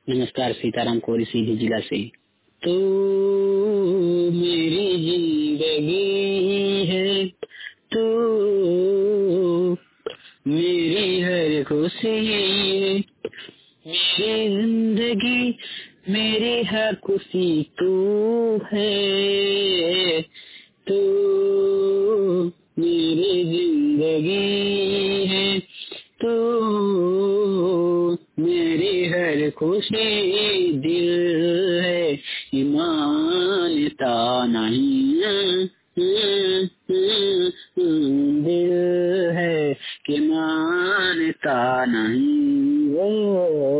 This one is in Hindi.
नमस्कार, सीताराम कोरी सीधी जिला से। तो मेरी जिंदगी है, तो मेरी हर खुशी है, मेरी जिंदगी मेरी हर खुशी तू है। तो मेरी जिंदगी है, तो मेरी हर खुशी दिल है, मानता नहीं दिल है कि मानता नहीं वो